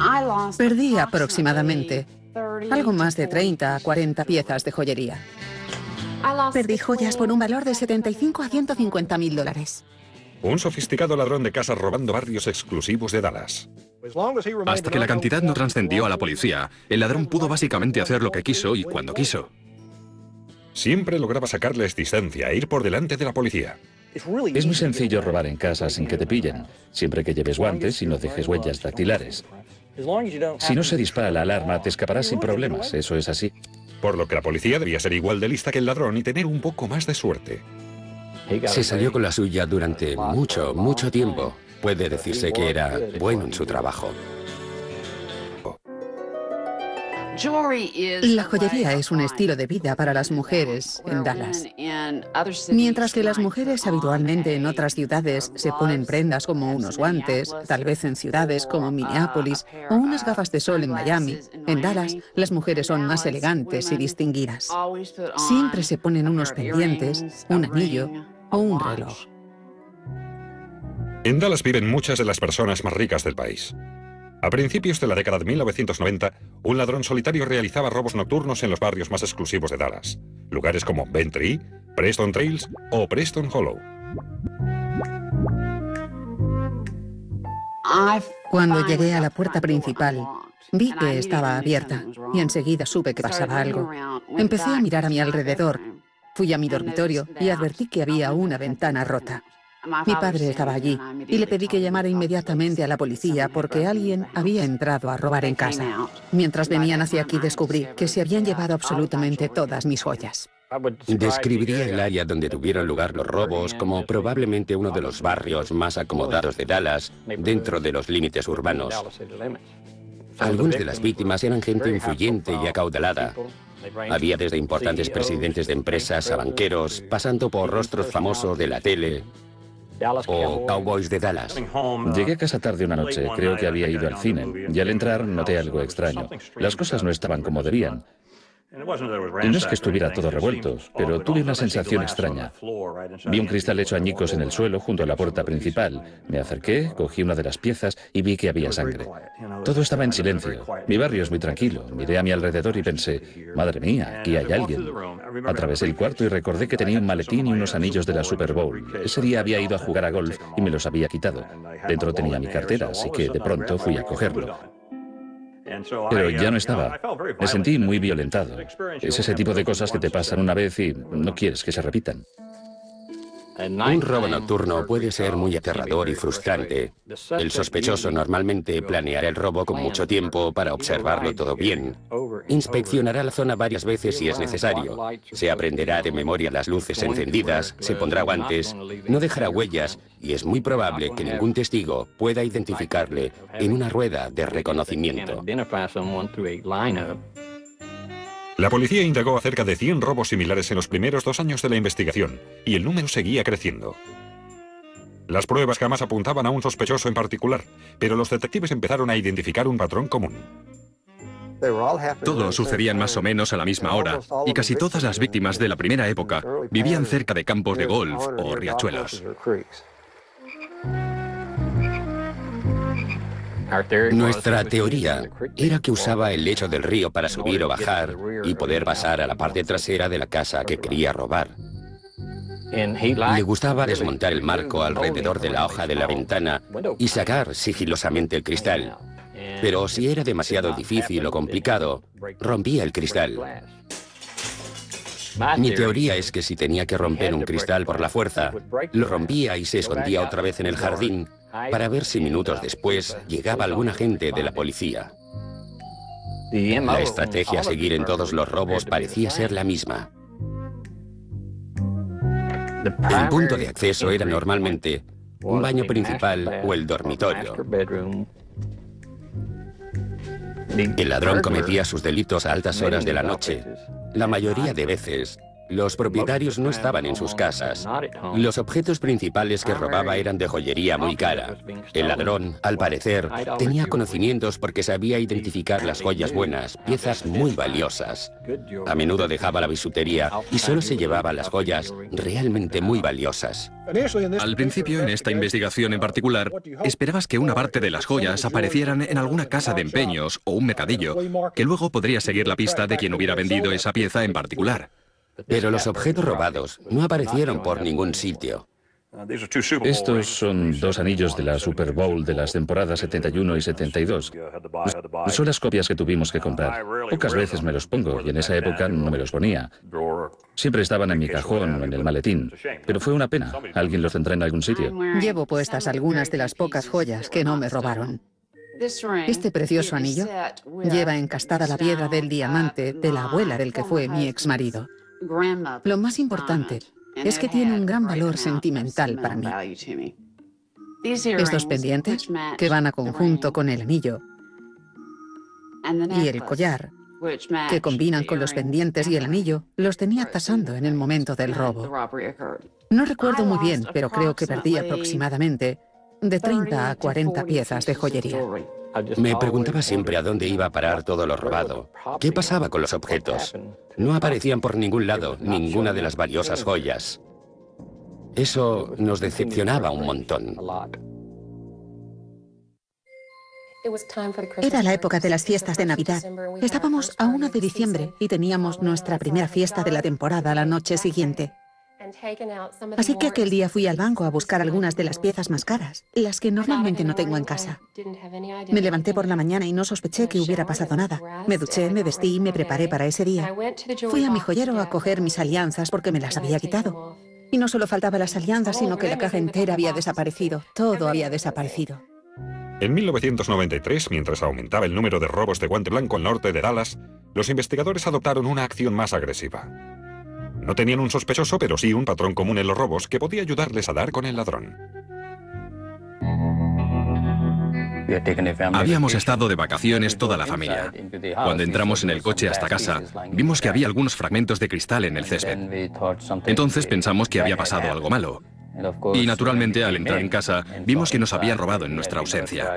Perdí aproximadamente algo más de 30 a 40 piezas de joyería. Perdí joyas por un valor de 75 a 150.000 dólares. Un sofisticado ladrón de casas robando barrios exclusivos de Dallas. Hasta que la cantidad no trascendió a la policía, el ladrón pudo básicamente hacer lo que quiso y cuando quiso. Siempre lograba sacarles distancia e ir por delante de la policía. Es muy sencillo robar en casa sin que te pillen, siempre que lleves guantes y no dejes huellas dactilares. Si no se dispara la alarma, te escaparás sin problemas, eso es así. Por lo que la policía debía ser igual de lista que el ladrón y tener un poco más de suerte. Se salió con la suya durante mucho tiempo. Puede decirse que era bueno en su trabajo. La joyería es un estilo de vida para las mujeres en Dallas. Mientras que las mujeres habitualmente en otras ciudades se ponen prendas como unos guantes, tal vez en ciudades como Minneapolis, o unas gafas de sol en Miami, en Dallas las mujeres son más elegantes y distinguidas. Siempre se ponen unos pendientes, un anillo o un reloj. En Dallas viven muchas de las personas más ricas del país. A principios de la década de 1990, un ladrón solitario realizaba robos nocturnos en los barrios más exclusivos de Dallas, lugares como Bentry, Preston Trails o Preston Hollow. Cuando llegué a la puerta principal, vi que estaba abierta y enseguida supe que pasaba algo. Empecé a mirar a mi alrededor. Fui a mi dormitorio y advertí que había una ventana rota. Mi padre estaba allí y le pedí que llamara inmediatamente a la policía porque alguien había entrado a robar en casa. Mientras venían hacia aquí descubrí que se habían llevado absolutamente todas mis joyas. Describiría el área donde tuvieron lugar los robos como probablemente uno de los barrios más acomodados de Dallas, dentro de los límites urbanos. Algunas de las víctimas eran gente influyente y acaudalada. Había desde importantes presidentes de empresas a banqueros, pasando por rostros famosos de la tele o cowboys de Dallas. Llegué a casa tarde una noche, creo que había ido al cine, y al entrar noté algo extraño. Las cosas no estaban como debían. Y no es que estuviera todo revuelto, pero tuve una sensación extraña. Vi un cristal hecho añicos en el suelo junto a la puerta principal. Me acerqué, cogí una de las piezas y vi que había sangre. Todo estaba en silencio. Mi barrio es muy tranquilo. Miré a mi alrededor y pensé, madre mía, aquí hay alguien. Atravesé el cuarto y recordé que tenía un maletín y unos anillos de la Super Bowl. Ese día había ido a jugar a golf y me los había quitado. Dentro tenía mi cartera, así que de pronto fui a cogerlo. Pero ya no estaba. Me sentí muy violentado. Es ese tipo de cosas que te pasan una vez y no quieres que se repitan. Un robo nocturno puede ser muy aterrador y frustrante. El sospechoso normalmente planeará el robo con mucho tiempo para observarlo todo bien. Inspeccionará la zona varias veces si es necesario. Se aprenderá de memoria las luces encendidas, se pondrá guantes, no dejará huellas y es muy probable que ningún testigo pueda identificarle en una rueda de reconocimiento. La policía indagó acerca de 100 robos similares en los primeros 2 años de la investigación, y el número seguía creciendo. Las pruebas jamás apuntaban a un sospechoso en particular, pero los detectives empezaron a identificar un patrón común. Todos sucedían más o menos a la misma hora, y casi todas las víctimas de la primera época vivían cerca de campos de golf o riachuelos. Nuestra teoría era que usaba el lecho del río para subir o bajar y poder pasar a la parte trasera de la casa que quería robar. Le gustaba desmontar el marco alrededor de la hoja de la ventana y sacar sigilosamente el cristal. Pero si era demasiado difícil o complicado, rompía el cristal. Mi teoría es que si tenía que romper un cristal por la fuerza, lo rompía y se escondía otra vez en el jardín para ver si minutos después llegaba alguna agente de la policía. La estrategia a seguir en todos los robos parecía ser la misma. El punto de acceso era normalmente un baño principal o el dormitorio. El ladrón cometía sus delitos a altas horas de la noche. La mayoría de veces Los propietarios no estaban en sus casas. Los objetos principales que robaba eran de joyería muy cara. El ladrón, al parecer, tenía conocimientos porque sabía identificar las joyas buenas, piezas muy valiosas. A menudo dejaba la bisutería y solo se llevaba las joyas realmente muy valiosas. Al principio, en esta investigación en particular, esperabas que una parte de las joyas aparecieran en alguna casa de empeños o un mercadillo, que luego podría seguir la pista de quien hubiera vendido esa pieza en particular. Pero los objetos robados no aparecieron por ningún sitio. Estos son 2 anillos de la Super Bowl de las temporadas 71 y 72. Son las copias que tuvimos que comprar. Pocas veces me los pongo y en esa época no me los ponía. Siempre estaban en mi cajón o en el maletín. Pero fue una pena. ¿Alguien los tendrá en algún sitio? Llevo puestas algunas de las pocas joyas que no me robaron. Este precioso anillo lleva encastada la piedra del diamante de la abuela del que fue mi exmarido. Lo más importante es que tiene un gran valor sentimental para mí. Estos pendientes, que van a conjunto con el anillo, y el collar, que combinan con los pendientes y el anillo, los tenía tasando en el momento del robo. No recuerdo muy bien, pero creo que perdí aproximadamente de 30 a 40 piezas de joyería. Me preguntaba siempre a dónde iba a parar todo lo robado. ¿Qué pasaba con los objetos? No aparecían por ningún lado ninguna de las valiosas joyas. Eso nos decepcionaba un montón. Era la época de las fiestas de Navidad. Estábamos a 1 de diciembre y teníamos nuestra primera fiesta de la temporada la noche siguiente. Así que aquel día fui al banco a buscar algunas de las piezas más caras, las que normalmente no tengo en casa. Me levanté por la mañana y no sospeché que hubiera pasado nada. Me duché, me vestí y me preparé para ese día. Fui a mi joyero a coger mis alianzas porque me las había quitado. Y no solo faltaban las alianzas, sino que la caja entera había desaparecido. Todo había desaparecido. En 1993, mientras aumentaba el número de robos de guante blanco al norte de Dallas, los investigadores adoptaron una acción más agresiva. No tenían un sospechoso, pero sí un patrón común en los robos que podía ayudarles a dar con el ladrón. Habíamos estado de vacaciones toda la familia. Cuando entramos en el coche hasta casa, vimos que había algunos fragmentos de cristal en el césped. Entonces pensamos que había pasado algo malo. Y naturalmente, al entrar en casa, vimos que nos habían robado en nuestra ausencia.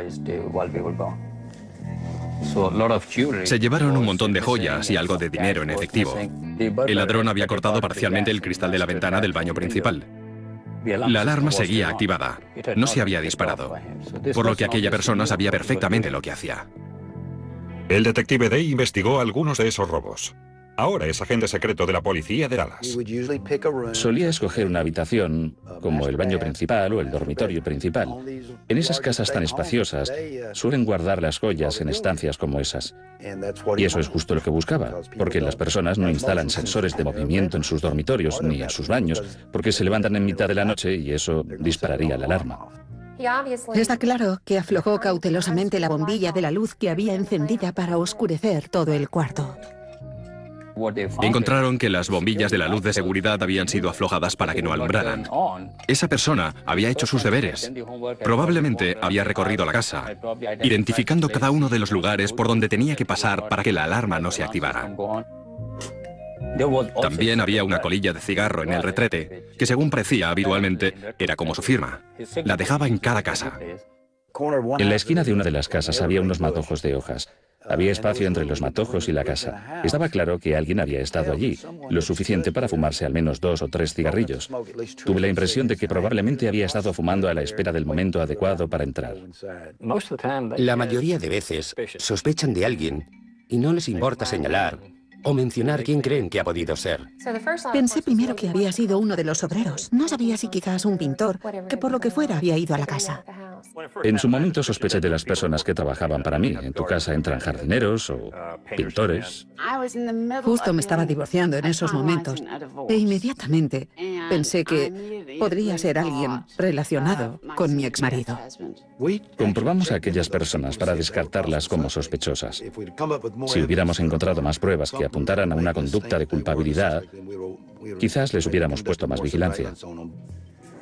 Se llevaron un montón de joyas y algo de dinero en efectivo. El ladrón había cortado parcialmente el cristal de la ventana del baño principal. La alarma seguía activada. No se había disparado, por lo que aquella persona sabía perfectamente lo que hacía. El detective Day investigó algunos de esos robos. Ahora es agente secreto de la policía de Dallas. Solía escoger una habitación, como el baño principal o el dormitorio principal. En esas casas tan espaciosas, suelen guardar las joyas en estancias como esas. Y eso es justo lo que buscaba, porque las personas no instalan sensores de movimiento en sus dormitorios ni en sus baños, porque se levantan en mitad de la noche y eso dispararía la alarma. Está claro que aflojó cautelosamente la bombilla de la luz que había encendida para oscurecer todo el cuarto. Encontraron que las bombillas de la luz de seguridad habían sido aflojadas para que no alumbraran. Esa persona había hecho sus deberes. Probablemente había recorrido la casa, identificando cada uno de los lugares por donde tenía que pasar para que la alarma no se activara. También había una colilla de cigarro en el retrete, que según parecía habitualmente, era como su firma. La dejaba en cada casa. En la esquina de una de las casas había unos matojos de hojas. Había espacio entre los matojos y la casa. Estaba claro que alguien había estado allí, lo suficiente para fumarse al menos 2 o 3 cigarrillos. Tuve la impresión de que probablemente había estado fumando a la espera del momento adecuado para entrar. La mayoría de veces sospechan de alguien y no les importa señalar o mencionar quién creen que ha podido ser. Pensé primero que había sido uno de los obreros. No sabía si quizás un pintor, que por lo que fuera había ido a la casa. En su momento sospeché de las personas que trabajaban para mí. En tu casa entran jardineros o pintores. Justo me estaba divorciando en esos momentos e inmediatamente pensé que podría ser alguien relacionado con mi exmarido. Comprobamos a aquellas personas para descartarlas como sospechosas. Si hubiéramos encontrado más pruebas que apuntaran a una conducta de culpabilidad, quizás les hubiéramos puesto más vigilancia.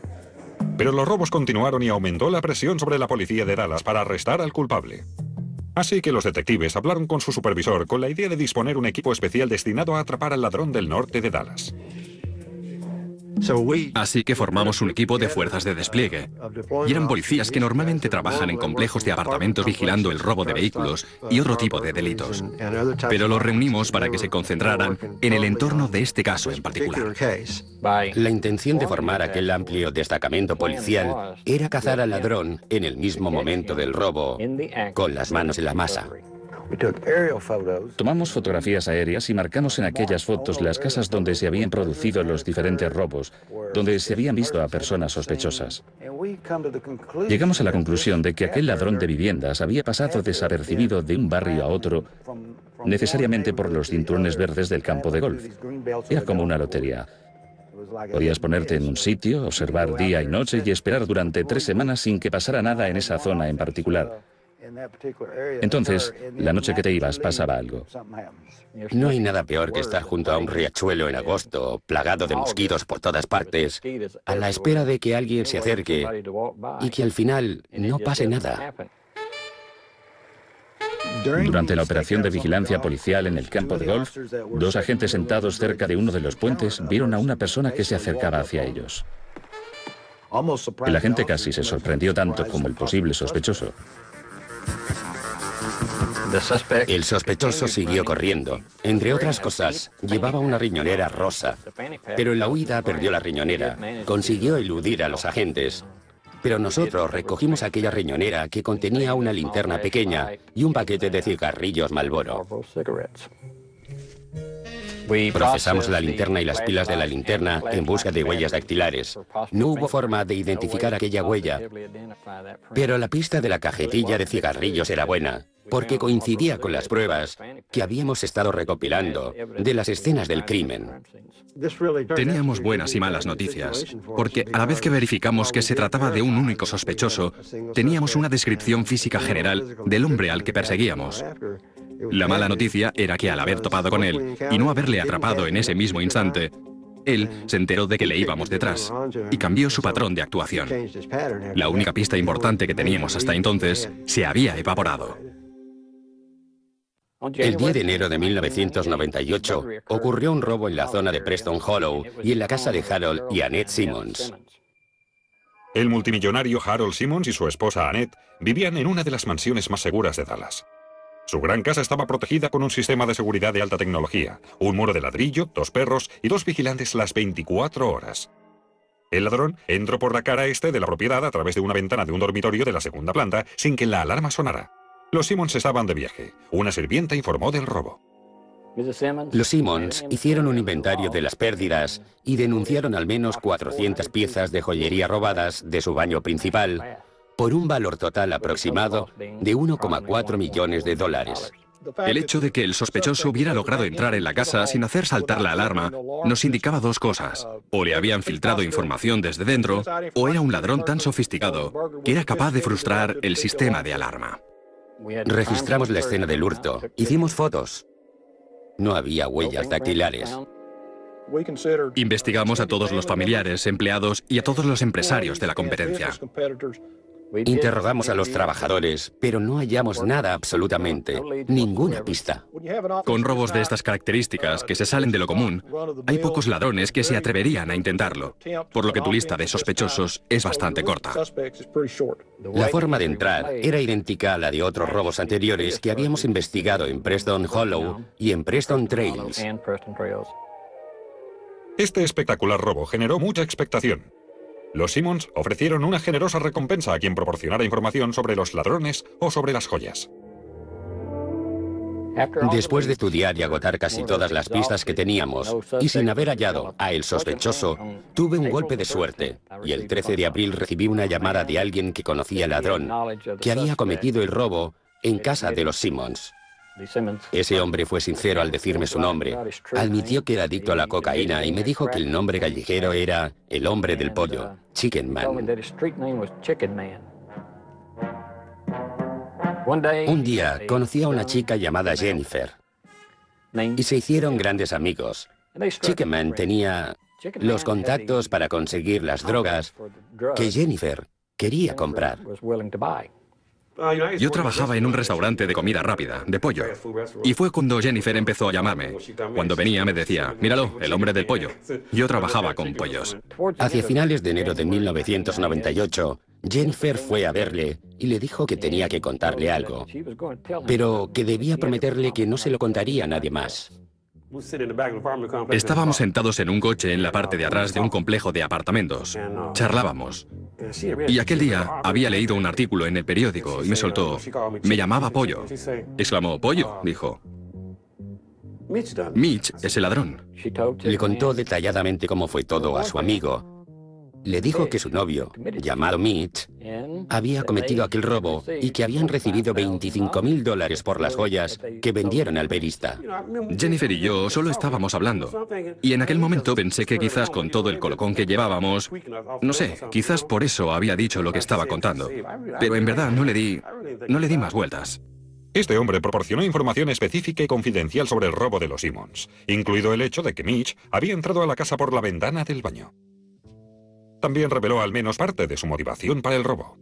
Pero los robos continuaron y aumentó la presión sobre la policía de Dallas para arrestar al culpable. Así que los detectives hablaron con su supervisor con la idea de disponer un equipo especial destinado a atrapar al ladrón del norte de Dallas. Así que formamos un equipo de fuerzas de despliegue. Y eran policías que normalmente trabajan en complejos de apartamentos vigilando el robo de vehículos y otro tipo de delitos. Pero los reunimos para que se concentraran en el entorno de este caso en particular. La intención de formar aquel amplio destacamento policial era cazar al ladrón en el mismo momento del robo, con las manos en la masa. Tomamos fotografías aéreas y marcamos en aquellas fotos las casas donde se habían producido los diferentes robos, donde se habían visto a personas sospechosas. Llegamos a la conclusión de que aquel ladrón de viviendas había pasado desapercibido de un barrio a otro, necesariamente por los cinturones verdes del campo de golf. Era como una lotería. Podías ponerte en un sitio, observar día y noche y esperar durante 3 semanas sin que pasara nada en esa zona en particular. Entonces, la noche que te ibas pasaba algo. No hay nada peor que estar junto a un riachuelo en agosto, plagado de mosquitos por todas partes, a la espera de que alguien se acerque y que al final no pase nada. Durante la operación de vigilancia policial en el campo de golf, 2 agentes sentados cerca de uno de los puentes vieron a una persona que se acercaba hacia ellos. El agente casi se sorprendió tanto como el posible sospechoso. El sospechoso siguió corriendo. Entre otras cosas, llevaba una riñonera rosa. Pero en la huida perdió la riñonera. Consiguió eludir a los agentes. Pero nosotros recogimos aquella riñonera que contenía una linterna pequeña y un paquete de cigarrillos Marlboro. Procesamos la linterna y las pilas de la linterna en busca de huellas dactilares. No hubo forma de identificar aquella huella, pero la pista de la cajetilla de cigarrillos era buena, porque coincidía con las pruebas que habíamos estado recopilando de las escenas del crimen. Teníamos buenas y malas noticias, porque a la vez que verificamos que se trataba de un único sospechoso, teníamos una descripción física general del hombre al que perseguíamos. La mala noticia era que al haber topado con él y no haberle atrapado en ese mismo instante, él se enteró de que le íbamos detrás y cambió su patrón de actuación. La única pista importante que teníamos hasta entonces se había evaporado. El 10 de enero de 1998 ocurrió un robo en la zona de Preston Hollow y en la casa de Harold y Annette Simmons. El multimillonario Harold Simmons y su esposa Annette vivían en una de las mansiones más seguras de Dallas. Su gran casa estaba protegida con un sistema de seguridad de alta tecnología, un muro de ladrillo, 2 perros y 2 vigilantes las 24 horas. El ladrón entró por la cara este de la propiedad a través de una ventana de un dormitorio de la 2ª planta sin que la alarma sonara. Los Simmons estaban de viaje. Una sirvienta informó del robo. Los Simmons hicieron un inventario de las pérdidas y denunciaron al menos 400 piezas de joyería robadas de su baño principal, por un valor total aproximado de 1,4 millones de dólares. El hecho de que el sospechoso hubiera logrado entrar en la casa sin hacer saltar la alarma nos indicaba 2 cosas. O le habían filtrado información desde dentro, o era un ladrón tan sofisticado que era capaz de frustrar el sistema de alarma. Registramos la escena del hurto. Hicimos fotos. No había huellas dactilares. Investigamos a todos los familiares, empleados y a todos los empresarios de la competencia. Interrogamos a los trabajadores, pero no hallamos nada absolutamente, ninguna pista. Con robos de estas características, que se salen de lo común, hay pocos ladrones que se atreverían a intentarlo, por lo que tu lista de sospechosos es bastante corta. La forma de entrar era idéntica a la de otros robos anteriores que habíamos investigado en Preston Hollow y en Preston Trails. Este espectacular robo generó mucha expectación. Los Simmons ofrecieron una generosa recompensa a quien proporcionara información sobre los ladrones o sobre las joyas. Después de estudiar y agotar casi todas las pistas que teníamos, y sin haber hallado a el sospechoso, tuve un golpe de suerte, y el 13 de abril recibí una llamada de alguien que conocía al ladrón, que había cometido el robo en casa de los Simmons. Ese hombre fue sincero al decirme su nombre. Admitió que era adicto a la cocaína y me dijo que el nombre callejero era el hombre del pollo, Chicken Man. Un día conocí a una chica llamada Jennifer y se hicieron grandes amigos. Chicken Man tenía los contactos para conseguir las drogas que Jennifer quería comprar. Yo trabajaba en un restaurante de comida rápida, de pollo. Y fue cuando Jennifer empezó a llamarme. Cuando venía me decía, míralo, el hombre del pollo. Yo trabajaba con pollos. Hacia finales de enero de 1998, Jennifer fue a verle y le dijo que tenía que contarle algo, pero que debía prometerle que no se lo contaría a nadie más. Estábamos sentados en un coche en la parte de atrás de un complejo de apartamentos. Charlábamos. Y aquel día había leído un artículo en el periódico y me soltó, me llamaba Pollo. Exclamó, ¿Pollo? Dijo. Mitch es el ladrón. Le contó detalladamente cómo fue todo a su amigo. Le dijo que su novio, llamado Mitch, había cometido aquel robo y que habían recibido $25.000 por las joyas que vendieron al verista. Jennifer y yo solo estábamos hablando. Y en aquel momento pensé que quizás con todo el colocón que llevábamos, no sé, quizás por eso había dicho lo que estaba contando. Pero en verdad no le di más vueltas. Este hombre proporcionó información específica y confidencial sobre el robo de los Simmons, incluido el hecho de que Mitch había entrado a la casa por la ventana del baño. También reveló al menos parte de su motivación para el robo.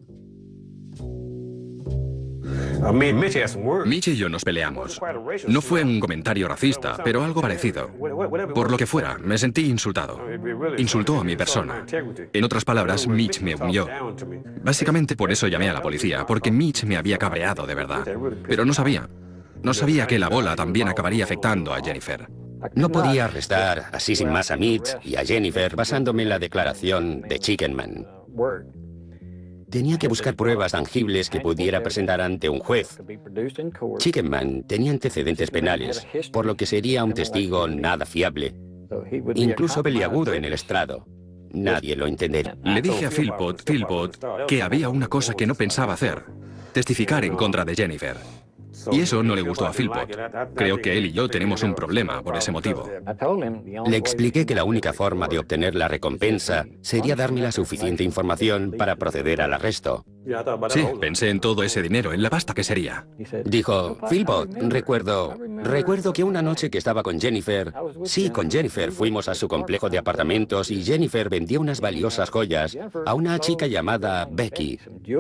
Mitch y yo nos peleamos. No fue un comentario racista, pero algo parecido. Por lo que fuera, me sentí insultado. Insultó a mi persona. En otras palabras, Mitch me humilló. Básicamente por eso llamé a la policía, porque Mitch me había cabreado de verdad. Pero no sabía. No sabía que la bola también acabaría afectando a Jennifer. No podía arrestar así sin más a Mitch y a Jennifer basándome en la declaración de Chickenman. Tenía que buscar pruebas tangibles que pudiera presentar ante un juez. Chickenman tenía antecedentes penales, por lo que sería un testigo nada fiable, incluso peliagudo en el estrado. Nadie lo entendería. Le dije a Philpott, que había una cosa que no pensaba hacer: testificar en contra de Jennifer. Y eso no le gustó a Philpott. Creo que él y yo tenemos un problema por ese motivo. Le expliqué que la única forma de obtener la recompensa sería darme la suficiente información para proceder al arresto. Sí, pensé en todo ese dinero, en la pasta que sería. Dijo, Philpott, recuerdo que una noche que estaba con Jennifer, con Jennifer fuimos a su complejo de apartamentos y Jennifer vendió unas valiosas joyas a una chica llamada Becky.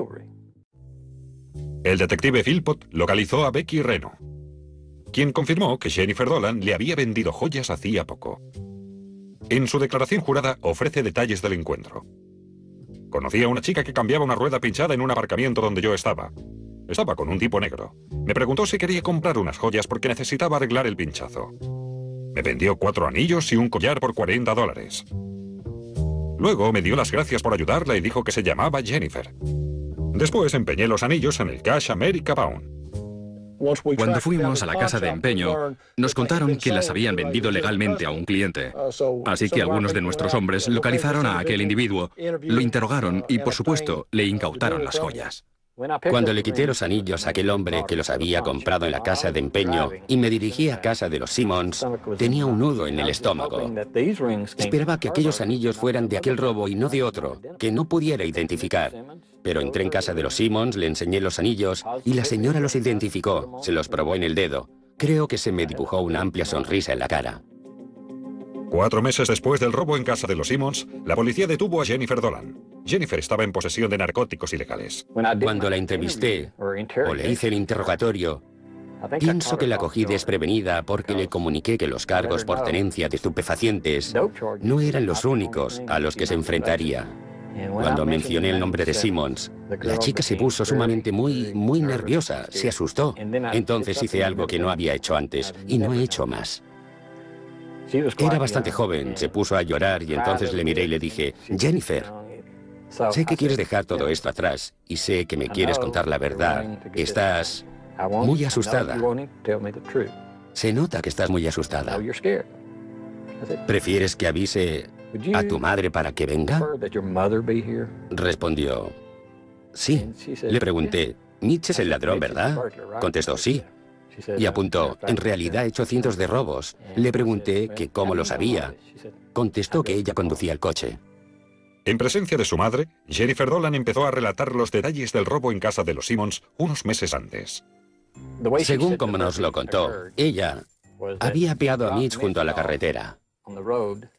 El detective Philpott localizó a Becky Reno, quien confirmó que Jennifer Dolan le había vendido joyas hacía poco. En su declaración jurada ofrece detalles del encuentro. Conocí a una chica que cambiaba una rueda pinchada en un aparcamiento donde yo estaba. Estaba con un tipo negro. Me preguntó si quería comprar unas joyas porque necesitaba arreglar el pinchazo. Me vendió 4 anillos y un collar por $40. Luego me dio las gracias por ayudarla y dijo que se llamaba Jennifer. Después empeñé los anillos en el Cash America Pawn. Cuando fuimos a la casa de empeño, nos contaron que las habían vendido legalmente a un cliente. Así que algunos de nuestros hombres localizaron a aquel individuo, lo interrogaron y, por supuesto, le incautaron las joyas. Cuando le quité los anillos a aquel hombre que los había comprado en la casa de empeño y me dirigí a casa de los Simmons, tenía un nudo en el estómago. Esperaba que aquellos anillos fueran de aquel robo y no de otro, que no pudiera identificar. Pero entré en casa de los Simmons, le enseñé los anillos y la señora los identificó, se los probó en el dedo. Creo que se me dibujó una amplia sonrisa en la cara. 4 meses después del robo en casa de los Simmons, la policía detuvo a Jennifer Dolan. Jennifer estaba en posesión de narcóticos ilegales. Cuando la entrevisté o le hice el interrogatorio, pienso que la cogí desprevenida porque le comuniqué que los cargos por tenencia de estupefacientes no eran los únicos a los que se enfrentaría. Cuando mencioné el nombre de Simmons, la chica se puso sumamente muy nerviosa, se asustó. Entonces hice algo que no había hecho antes y no he hecho más. Era bastante joven, se puso a llorar y entonces le miré y le dije, Jennifer, sé que quieres dejar todo esto atrás y sé que me quieres contar la verdad. Estás muy asustada. Se nota que estás muy asustada. ¿Prefieres que avise a tu madre para que venga? Respondió, sí. Le pregunté, Mitch es el ladrón, ¿verdad? Contestó, sí. Y apuntó, en realidad he hecho cientos de robos. Le pregunté que cómo lo sabía. Contestó que ella conducía el coche. En presencia de su madre, Jennifer Dolan empezó a relatar los detalles del robo en casa de los Simmons unos meses antes. Según como nos lo contó, ella había apeado a Mitch junto a la carretera.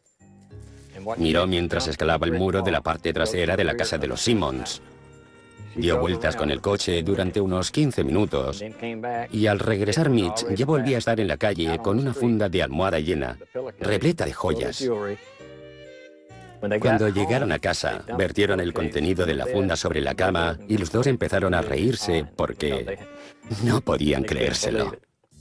Miró mientras escalaba el muro de la parte trasera de la casa de los Simmons. Dio vueltas con el coche durante unos 15 minutos y al regresar Mitch ya volvía a estar en la calle con una funda de almohada llena, repleta de joyas. Cuando llegaron a casa, vertieron el contenido de la funda sobre la cama y los dos empezaron a reírse porque no podían creérselo.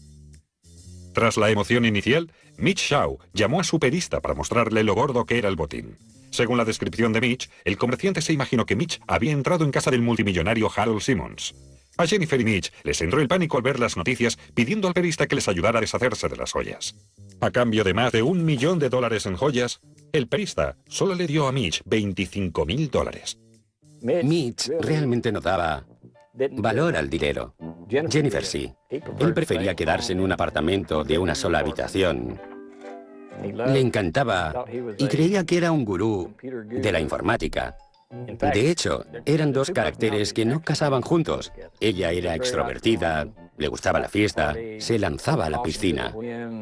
Tras la emoción inicial, Mitch Shaw llamó a su perista para mostrarle lo gordo que era el botín. Según la descripción de Mitch, el comerciante se imaginó que Mitch había entrado en casa del multimillonario Harold Simmons. A Jennifer y Mitch les entró el pánico al ver las noticias, pidiendo al perista que les ayudara a deshacerse de las joyas. A cambio de más de $1 millón en joyas, el perista solo le dio a Mitch $25.000. Mitch realmente no daba valor al dinero. Jennifer sí. Él prefería quedarse en un apartamento de una sola habitación. Le encantaba y creía que era un gurú de la informática. De hecho, eran dos caracteres que no casaban juntos. Ella era extrovertida, le gustaba la fiesta, se lanzaba a la piscina.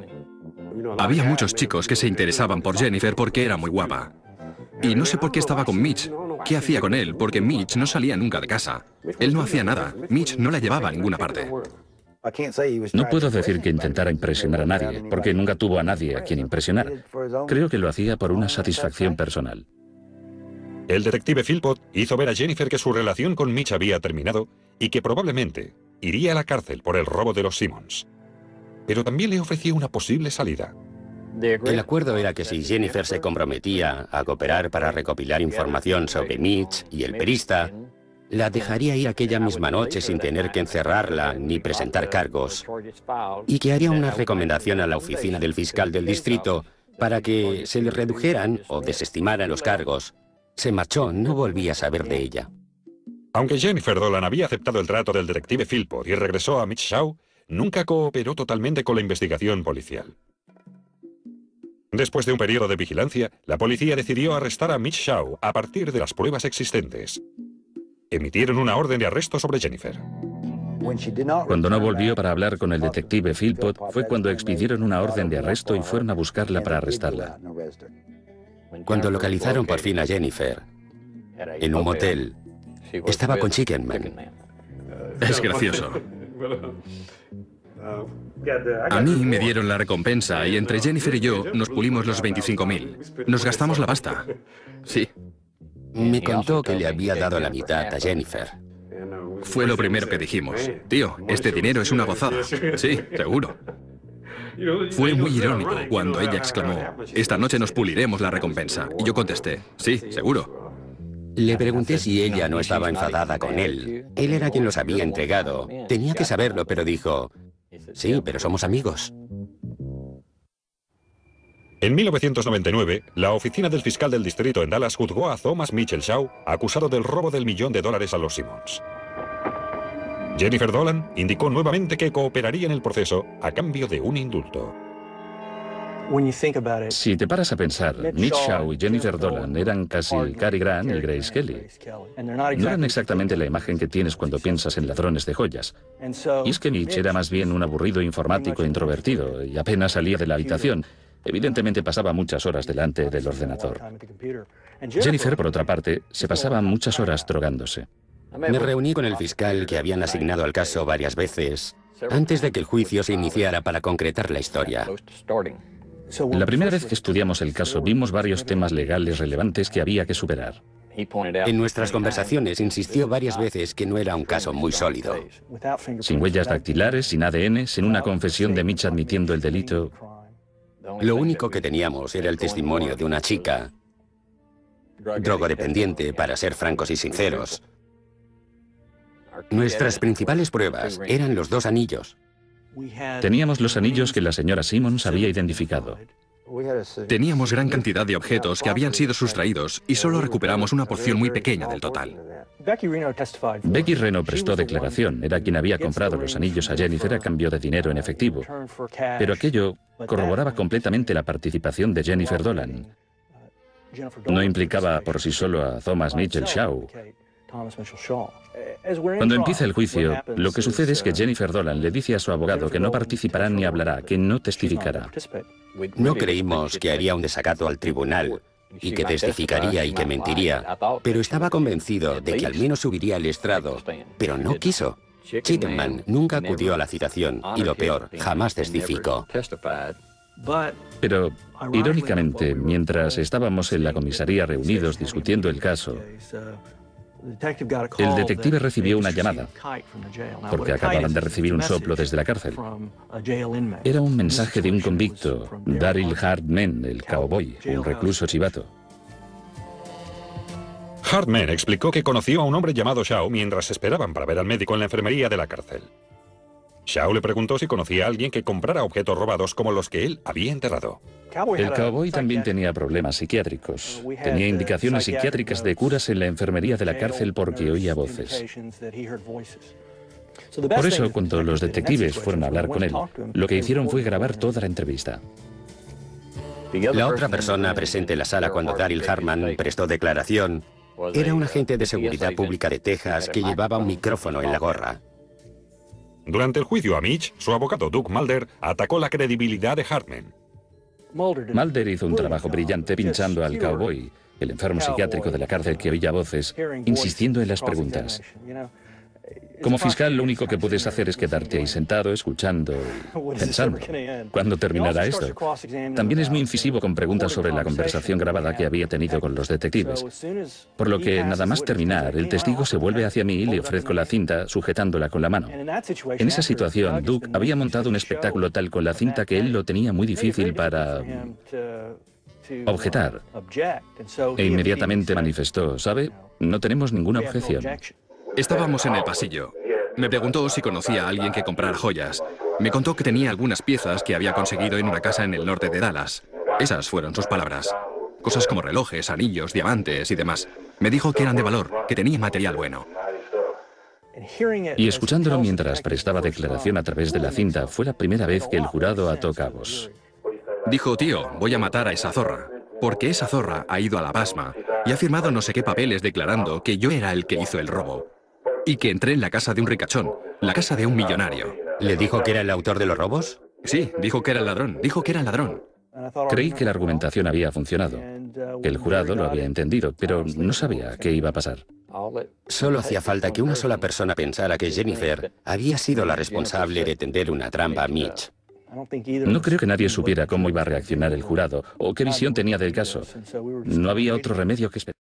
Había muchos chicos que se interesaban por Jennifer porque era muy guapa. Y no sé por qué estaba con Mitch. ¿Qué hacía con él? Porque Mitch no salía nunca de casa. Él no hacía nada. Mitch no la llevaba a ninguna parte. No puedo decir que intentara impresionar a nadie, porque nunca tuvo a nadie a quien impresionar. Creo que lo hacía por una satisfacción personal. El detective Philpott hizo ver a Jennifer que su relación con Mitch había terminado y que probablemente iría a la cárcel por el robo de los Simmons. Pero también le ofreció una posible salida. El acuerdo era que si Jennifer se comprometía a cooperar para recopilar información sobre Mitch y el perista, la dejaría ir aquella misma noche sin tener que encerrarla ni presentar cargos, y que haría una recomendación a la oficina del fiscal del distrito para que se le redujeran o desestimaran los cargos. Se marchó, no volví a saber de ella. Aunque Jennifer Dolan había aceptado el trato del detective Philpott y regresó a Mitch Shaw, nunca cooperó totalmente con la investigación policial. Después de un periodo de vigilancia, la policía decidió arrestar a Mitch Shaw a partir de las pruebas existentes. Emitieron una orden de arresto sobre Jennifer. Cuando no volvió para hablar con el detective Philpott, fue cuando expidieron una orden de arresto y fueron a buscarla para arrestarla. Cuando localizaron por fin a Jennifer, en un motel, estaba con Chickenman. Es gracioso. A mí me dieron la recompensa y entre Jennifer y yo nos pulimos los 25.000. Nos gastamos la pasta. Sí. Me contó que le había dado la mitad a Jennifer. Fue lo primero que dijimos. Tío, este dinero es una gozada. Sí, seguro. Fue muy irónico cuando ella exclamó, esta noche nos puliremos la recompensa. Y yo contesté, sí, seguro. Le pregunté si ella no estaba enfadada con él. Él era quien los había entregado. Tenía que saberlo, pero dijo, sí, pero somos amigos. En 1999, la oficina del fiscal del distrito en Dallas juzgó a Thomas Mitchell Shaw, acusado del robo del $1 millón a los Simmons. Jennifer Dolan indicó nuevamente que cooperaría en el proceso a cambio de un indulto. Si te paras a pensar, Mitch Shaw y Jennifer Dolan eran casi Cary Grant y Grace Kelly. No eran exactamente la imagen que tienes cuando piensas en ladrones de joyas. Y es que Mitch era más bien un aburrido informático introvertido y apenas salía de la habitación. Evidentemente pasaba muchas horas delante del ordenador. Jennifer, por otra parte, se pasaba muchas horas drogándose. Me reuní con el fiscal que habían asignado al caso varias veces, antes de que el juicio se iniciara para concretar la historia. La primera vez que estudiamos el caso vimos varios temas legales relevantes que había que superar. En nuestras conversaciones insistió varias veces que no era un caso muy sólido. Sin huellas dactilares, sin ADN, sin una confesión de Mitch admitiendo el delito. Lo único que teníamos era el testimonio de una chica, drogodependiente, para ser francos y sinceros. Nuestras principales pruebas eran los 2 anillos. Teníamos los anillos que la señora Simmons había identificado. Teníamos gran cantidad de objetos que habían sido sustraídos y solo recuperamos una porción muy pequeña del total. Becky Reno prestó declaración. Era quien había comprado los anillos a Jennifer a cambio de dinero en efectivo. Pero aquello corroboraba completamente la participación de Jennifer Dolan. No implicaba por sí solo a Thomas Mitchell Shaw. Cuando empieza el juicio, lo que sucede es que Jennifer Dolan le dice a su abogado que no participará ni hablará, que no testificará. No creímos que haría un desacato al tribunal, y que testificaría y que mentiría, pero estaba convencido de que al menos subiría al estrado, pero no quiso. Chickenman nunca acudió a la citación y lo peor, jamás testificó. Pero, irónicamente, mientras estábamos en la comisaría reunidos discutiendo el caso, el detective recibió una llamada, porque acababan de recibir un soplo desde la cárcel. Era un mensaje de un convicto, Daryl Hartman, el cowboy, un recluso chivato. Hartman explicó que conoció a un hombre llamado Shaw mientras esperaban para ver al médico en la enfermería de la cárcel. Shaw le preguntó si conocía a alguien que comprara objetos robados como los que él había enterrado. El cowboy también tenía problemas psiquiátricos. Tenía indicaciones psiquiátricas de curas en la enfermería de la cárcel porque oía voces. Por eso, cuando los detectives fueron a hablar con él, lo que hicieron fue grabar toda la entrevista. La otra persona presente en la sala cuando Daryl Hartman prestó declaración era un agente de seguridad pública de Texas que llevaba un micrófono en la gorra. Durante el juicio a Mitch, su abogado Doug Mulder atacó la credibilidad de Hartman. Mulder hizo un trabajo brillante pinchando al cowboy, el enfermo psiquiátrico de la cárcel que oía voces, insistiendo en las preguntas. Como fiscal, lo único que puedes hacer es quedarte ahí sentado, escuchando, pensando. ¿Cuándo terminará esto? También es muy incisivo con preguntas sobre la conversación grabada que había tenido con los detectives. Por lo que, nada más terminar, el testigo se vuelve hacia mí y le ofrezco la cinta, sujetándola con la mano. En esa situación, Doug había montado un espectáculo tal con la cinta que él lo tenía muy difícil para objetar. E inmediatamente manifestó, ¿sabe? No tenemos ninguna objeción. Estábamos en el pasillo. Me preguntó si conocía a alguien que comprara joyas. Me contó que tenía algunas piezas que había conseguido en una casa en el norte de Dallas. Esas fueron sus palabras. Cosas como relojes, anillos, diamantes y demás. Me dijo que eran de valor, que tenía material bueno. Y escuchándolo mientras prestaba declaración a través de la cinta, fue la primera vez que el jurado ató cabos. Dijo, tío, voy a matar a esa zorra. Porque esa zorra ha ido a la pasma y ha firmado no sé qué papeles declarando que yo era el que hizo el robo. Y que entré en la casa de un ricachón, la casa de un millonario. ¿Le dijo que era el autor de los robos? Sí, dijo que era el ladrón, dijo que era el ladrón. Creí que la argumentación había funcionado, que el jurado lo había entendido, pero no sabía qué iba a pasar. Solo hacía falta que una sola persona pensara que Jennifer había sido la responsable de tender una trampa a Mitch. No creo que nadie supiera cómo iba a reaccionar el jurado o qué visión tenía del caso. No había otro remedio que esperar.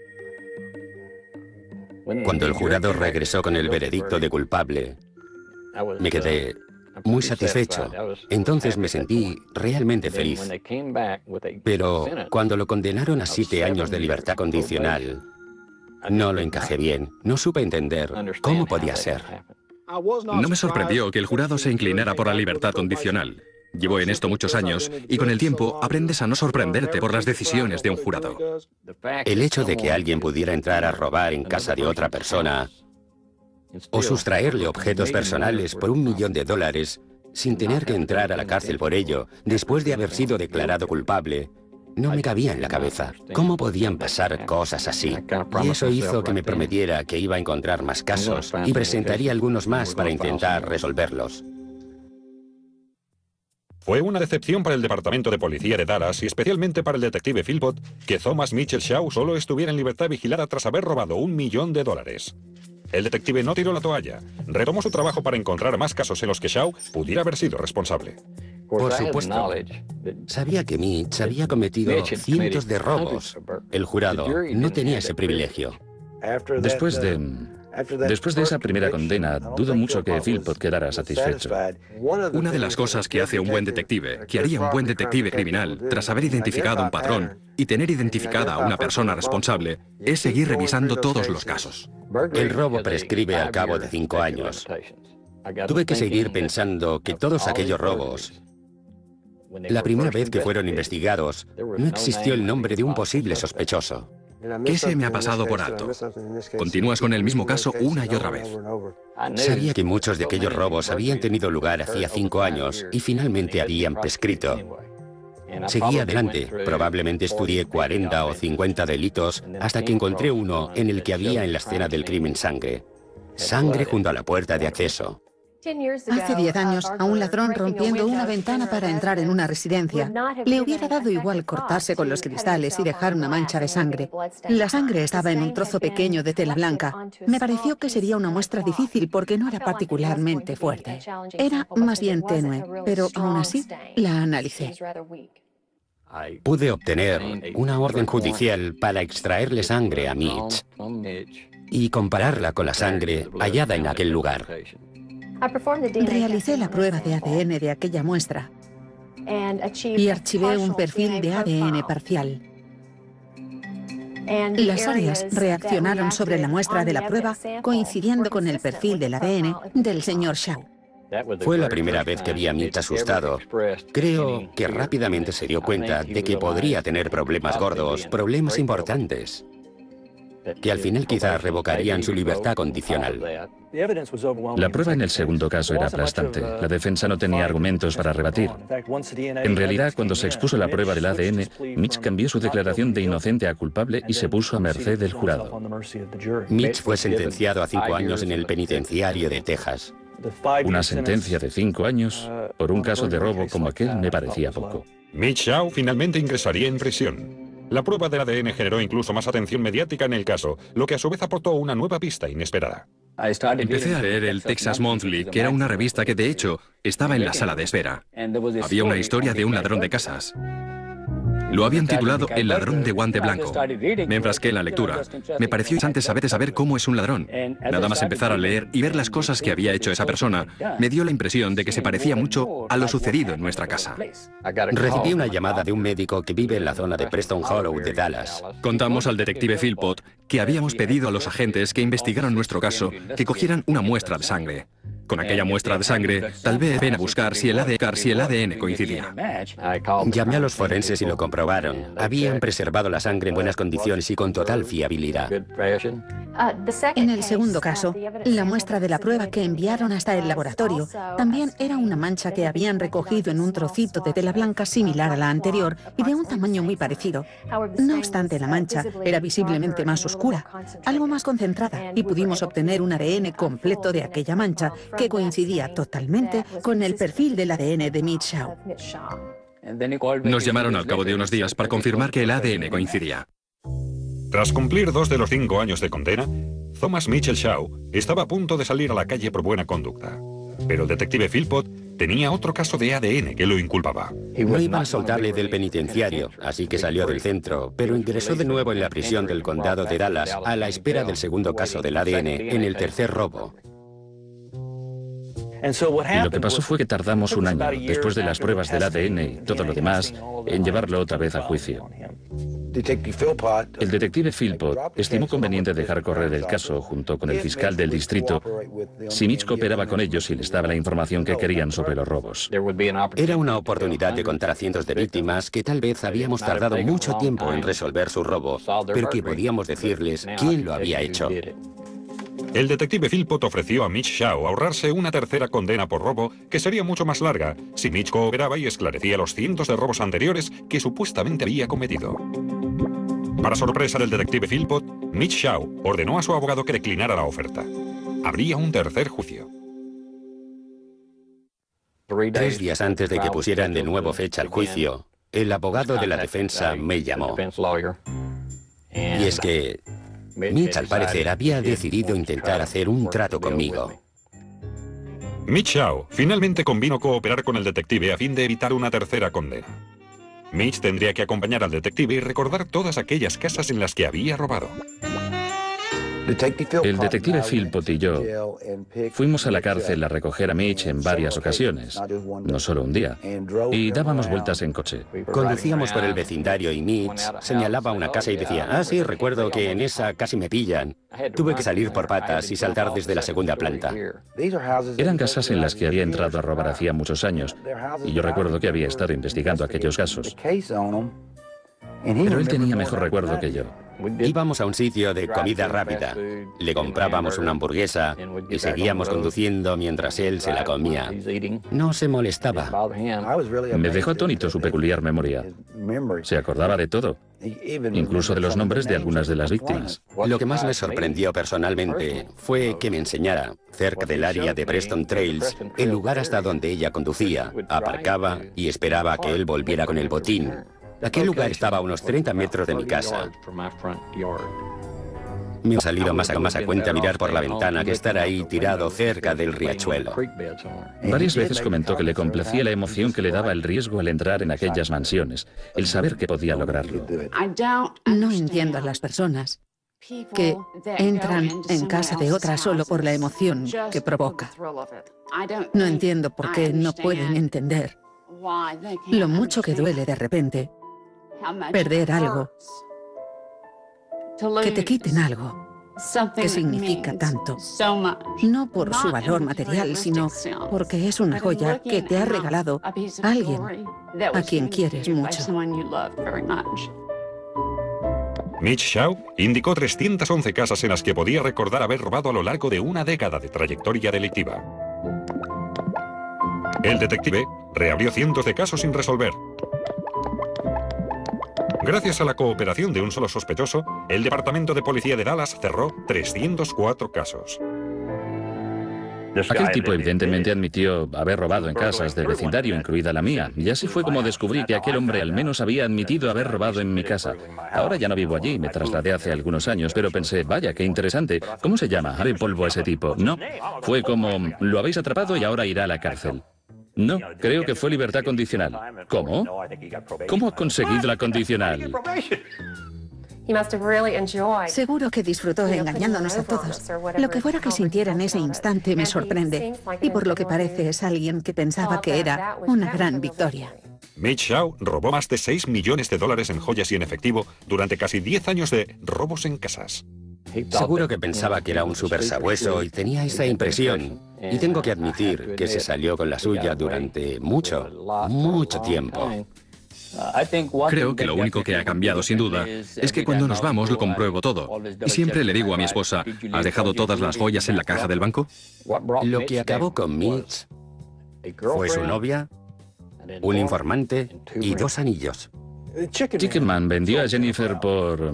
Cuando el jurado regresó con el veredicto de culpable, me quedé muy satisfecho. Entonces me sentí realmente feliz. Pero cuando lo condenaron a 7 años de libertad condicional, no lo encajé bien. No supe entender cómo podía ser. No me sorprendió que el jurado se inclinara por la libertad condicional. Llevo en esto muchos años y con el tiempo aprendes a no sorprenderte por las decisiones de un jurado. El hecho de que alguien pudiera entrar a robar en casa de otra persona o sustraerle objetos personales por $1 millón sin tener que entrar a la cárcel por ello, después de haber sido declarado culpable, no me cabía en la cabeza. ¿Cómo podían pasar cosas así? Y eso hizo que me prometiera que iba a encontrar más casos y presentaría algunos más para intentar resolverlos. Fue una decepción para el Departamento de Policía de Dallas y especialmente para el detective Philpott que Thomas Mitchell Shaw solo estuviera en libertad vigilada tras haber robado $1 millón. El detective no tiró la toalla. Retomó su trabajo para encontrar más casos en los que Shaw pudiera haber sido responsable. Por supuesto. Sabía que Mitch había cometido cientos de robos. El jurado no tenía ese privilegio. Después de esa primera condena, dudo mucho que Philpott quedara satisfecho. Una de las cosas que hace un buen detective, que haría un buen detective criminal, tras haber identificado un patrón y tener identificada a una persona responsable, es seguir revisando todos los casos. El robo prescribe al cabo de 5 años. Tuve que seguir pensando que todos aquellos robos, la primera vez que fueron investigados, no existió el nombre de un posible sospechoso. ¿Qué se me ha pasado por alto? Continúas con el mismo caso una y otra vez. Sabía que muchos de aquellos robos habían tenido lugar hacía 5 años y finalmente habían prescrito. Seguí adelante, probablemente estudié 40 o 50 delitos hasta que encontré uno en el que había en la escena del crimen sangre. Sangre junto a la puerta de acceso. Hace 10 años, a un ladrón rompiendo una ventana para entrar en una residencia, le hubiera dado igual cortarse con los cristales y dejar una mancha de sangre. La sangre estaba en un trozo pequeño de tela blanca. Me pareció que sería una muestra difícil porque no era particularmente fuerte. Era más bien tenue, pero aún así la analicé. Pude obtener una orden judicial para extraerle sangre a Mitch y compararla con la sangre hallada en aquel lugar. Realicé la prueba de ADN de aquella muestra y archivé un perfil de ADN parcial. Las áreas reaccionaron sobre la muestra de la prueba coincidiendo con el perfil del ADN del señor Shaw. Fue la primera vez que vi a Mitch asustado. Creo que rápidamente se dio cuenta de que podría tener problemas gordos, problemas importantes, que al final quizás revocarían su libertad condicional. La prueba en el segundo caso era aplastante. La defensa no tenía argumentos para rebatir. En realidad, cuando se expuso la prueba del ADN, Mitch cambió su declaración de inocente a culpable y se puso a merced del jurado. Mitch fue sentenciado a 5 años en el penitenciario de Texas. Una sentencia de 5 años por un caso de robo como aquel me parecía poco. Mitch Shaw finalmente ingresaría en prisión. La prueba del ADN generó incluso más atención mediática en el caso, lo que a su vez aportó una nueva pista inesperada. Empecé a leer el Texas Monthly, que era una revista que de hecho estaba en la sala de espera. Había una historia de un ladrón de casas. Lo habían titulado El ladrón de guante blanco. Mientras que en la lectura me pareció interesante saber cómo es un ladrón. Nada más empezar a leer y ver las cosas que había hecho esa persona, me dio la impresión de que se parecía mucho a lo sucedido en nuestra casa. Recibí una llamada de un médico que vive en la zona de Preston Hollow de Dallas. Contamos al detective Philpott que habíamos pedido a los agentes que investigaron nuestro caso que cogieran una muestra de sangre. Con aquella muestra de sangre, tal vez ven a buscar si el ADN coincidía. Llamé a los forenses y lo comprobaron. Habían preservado la sangre en buenas condiciones y con total fiabilidad. En el segundo caso, la muestra de la prueba que enviaron hasta el laboratorio también era una mancha que habían recogido en un trocito de tela blanca similar a la anterior y de un tamaño muy parecido. No obstante, la mancha era visiblemente más oscura, algo más concentrada, y pudimos obtener un ADN completo de aquella mancha que coincidía totalmente con el perfil del ADN de Mitch Shaw. Nos llamaron al cabo de unos días para confirmar que el ADN coincidía. Tras cumplir 2 de los 5 años de condena, Thomas Mitchell Shaw estaba a punto de salir a la calle por buena conducta. Pero el detective Philpott tenía otro caso de ADN que lo inculpaba. No iban a soltarle del penitenciario, así que salió del centro, pero ingresó de nuevo en la prisión del condado de Dallas a la espera del segundo caso del ADN en el tercer robo. Y lo que pasó fue que tardamos un año, después de las pruebas del ADN y todo lo demás, en llevarlo otra vez a juicio. El detective Philpott estimó conveniente dejar correr el caso junto con el fiscal del distrito si Mitch cooperaba con ellos y les daba la información que querían sobre los robos. Era una oportunidad de contar a cientos de víctimas que tal vez habíamos tardado mucho tiempo en resolver su robo, pero que podíamos decirles quién lo había hecho. El detective Philpott ofreció a Mitch Shaw ahorrarse una tercera condena por robo que sería mucho más larga si Mitch cooperaba y esclarecía los cientos de robos anteriores que supuestamente había cometido. Para sorpresa del detective Philpott, Mitch Shaw ordenó a su abogado que declinara la oferta. Habría un tercer juicio. 3 días antes de que pusieran de nuevo fecha al juicio, el abogado de la defensa me llamó. Y es que Mitch, al parecer, había decidido intentar hacer un trato conmigo. Mitch Shaw finalmente convino cooperar con el detective a fin de evitar una tercera condena. Mitch tendría que acompañar al detective y recordar todas aquellas casas en las que había robado. El detective Philpott y yo fuimos a la cárcel a recoger a Mitch en varias ocasiones, no solo un día, y dábamos vueltas en coche. Conducíamos por el vecindario y Mitch señalaba una casa y decía, ah, sí, recuerdo que en esa casi me pillan. Tuve que salir por patas y saltar desde la segunda planta. Eran casas en las que había entrado a robar hacía muchos años, y yo recuerdo que había estado investigando aquellos casos. Pero él tenía mejor recuerdo que yo. Íbamos a un sitio de comida rápida, le comprábamos una hamburguesa y seguíamos conduciendo mientras él se la comía. No se molestaba. Me dejó atónito su peculiar memoria. Se acordaba de todo. incluso de los nombres de algunas de las víctimas. Lo que más me sorprendió personalmente fue que me enseñara, cerca del área de Preston Trails, el lugar hasta donde ella conducía, aparcaba y esperaba a que él volviera con el botín. Aquel lugar estaba a unos 30 metros de mi casa. Me ha salido más a cuenta mirar por la ventana que estar ahí tirado cerca del riachuelo. Varias veces comentó que le complacía la emoción que le daba el riesgo al entrar en aquellas mansiones, el saber que podía lograrlo. No entiendo a las personas que entran en casa de otra solo por la emoción que provoca. No entiendo por qué no pueden entender lo mucho que duele de repente perder algo, que te quiten algo que significa tanto, no por su valor material, sino porque es una joya que te ha regalado alguien a quien quieres mucho. Mitch Shaw indicó 311 casas en las que podía recordar haber robado a lo largo de una década de trayectoria delictiva. El detective reabrió cientos de casos sin resolver. Gracias a la cooperación de un solo sospechoso, el Departamento de Policía de Dallas cerró 304 casos. Aquel tipo evidentemente admitió haber robado en casas del vecindario, incluida la mía, y así fue como descubrí que aquel hombre al menos había admitido haber robado en mi casa. Ahora ya no vivo allí, me trasladé hace algunos años, pero pensé, vaya, qué interesante, ¿cómo se llama? ¿Haré polvo a ese tipo? No, fue como, lo habéis atrapado y ahora irá a la cárcel. No, creo que fue libertad condicional. ¿Cómo? ¿Cómo ha conseguido la condicional? Seguro que disfrutó engañándonos a todos. Lo que fuera que sintiera en ese instante me sorprende. Y por lo que parece es alguien que pensaba que era una gran victoria. Mitch Shaw robó más de $6 millones en joyas y en efectivo durante casi 10 años de robos en casas. Seguro que pensaba que era un supersabueso y tenía esa impresión. Y tengo que admitir que se salió con la suya durante mucho tiempo. Creo que lo único que ha cambiado, sin duda, es que cuando nos vamos lo compruebo todo. Y siempre le digo a mi esposa, ¿has dejado todas las joyas en la caja del banco? Lo que acabó con Mitch fue su novia, un informante y 2 anillos. Chickenman vendió a Jennifer por...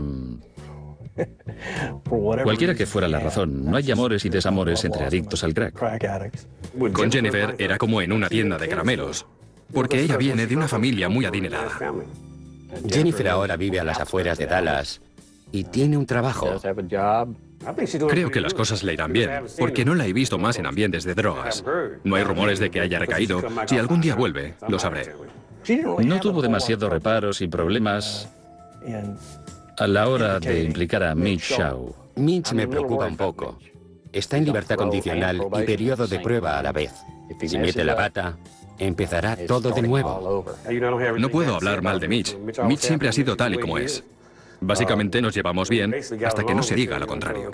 cualquiera que fuera la razón, no hay amores y desamores entre adictos al crack. Con Jennifer era como en una tienda de caramelos, porque ella viene de una familia muy adinerada. Jennifer ahora vive a las afueras de Dallas y tiene un trabajo. Creo que las cosas le irán bien, porque no la he visto más en ambientes de drogas. No hay rumores de que haya recaído. Si algún día vuelve, lo sabré. No tuvo demasiados reparos y problemas a la hora de implicar a Mitch Shaw. Mitch me preocupa un poco. Está en libertad condicional y periodo de prueba a la vez. Si mete la pata, empezará todo de nuevo. No puedo hablar mal de Mitch. Mitch siempre ha sido tal y como es. Básicamente nos llevamos bien hasta que no se diga lo contrario.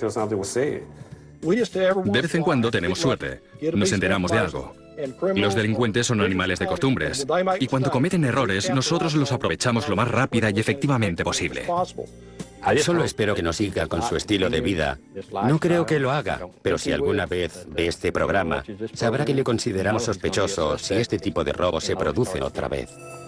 De vez en cuando tenemos suerte. Nos enteramos de algo. Los delincuentes son animales de costumbres. Y cuando cometen errores, nosotros los aprovechamos lo más rápida y efectivamente posible. Solo espero que no siga con su estilo de vida. No creo que lo haga, pero si alguna vez ve este programa, sabrá que le consideramos sospechoso si este tipo de robos se producen otra vez.